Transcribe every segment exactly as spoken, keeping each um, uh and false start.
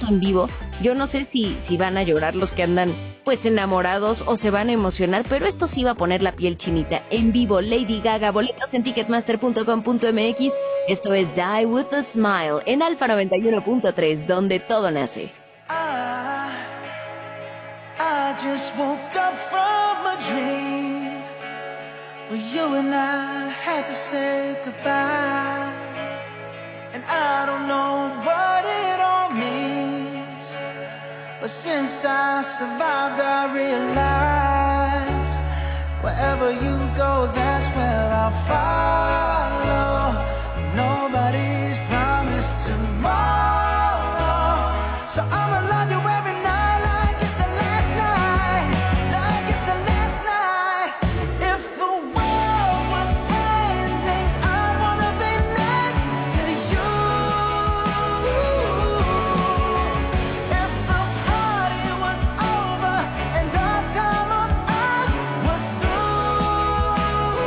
en vivo. Yo no sé si, si van a llorar los que andan pues enamorados o se van a emocionar, pero esto sí va a poner la piel chinita. En vivo, Lady Gaga, boletos en ticketmaster punto com punto m x. Esto es Die With A Smile en Alfa noventa y uno punto tres, donde todo nace. I, I just woke up from a dream where you and I had to say goodbye. And I don't know what it all means, but since I survived I realized wherever you go, that's where I'll follow. Nobody's promised tomorrow, so I'ma love you every night like it's the last night, like it's the last night. If the world was ending, I wanna be next to you. If the party was over and our time on earth was through,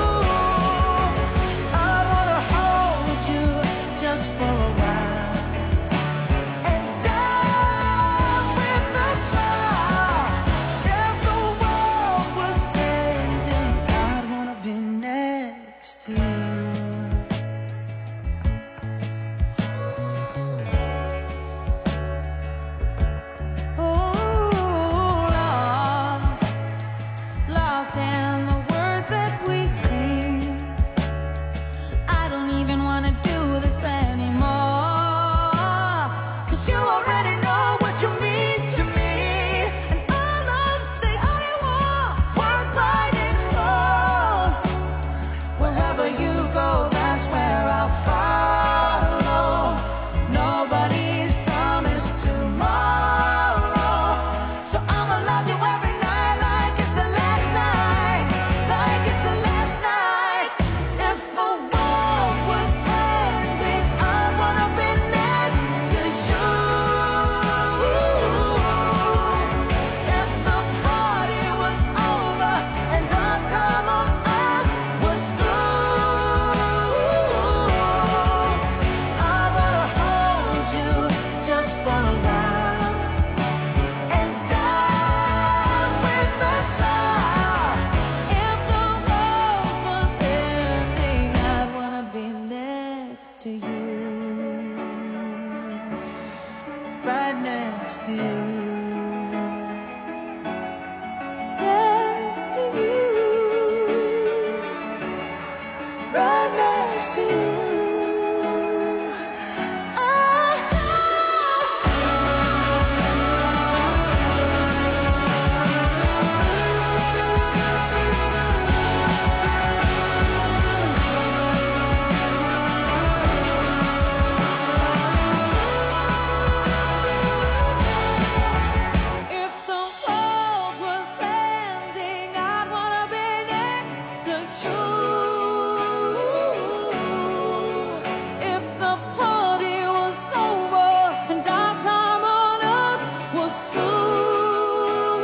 I wanna hold you just for a while and die with a smile. If the world was ending, I'd wanna be next to you. Oh, lost, lost in the words that we sing. I don't even wanna do this anymore, 'cause you already know what you mean to me. And all of the only war was right exposed. Wherever you go, that's where I'll follow. Nobody's promised tomorrow, so I'ma love you every night like it's the last night, like it's the last night. If the world was ending, I wanna be next to you. If the party was over and our time on earth was through, I wanna hold you just for a while and die with a smile. If the world was ending, I'd wanna be next to you, right next to you, next to you, right next to you. If the world was ending, I'd wanna be next to you. If the party was over and our time on earth was through,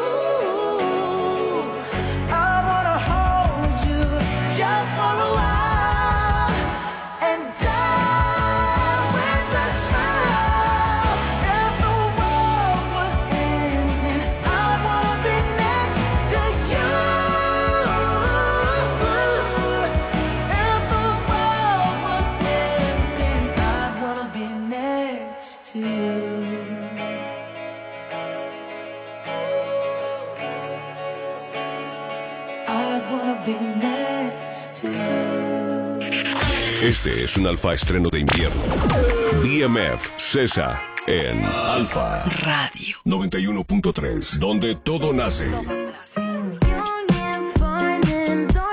I wanna hold you just for a while and die with a smile. If the world was ending, I wanna be next to you. If the world was ending, I'd wanna be next to you. I'd wanna be next to you. Este es un Alfa estreno de invierno. B M F César en Alfa Radio. noventa y uno punto tres, donde todo nace.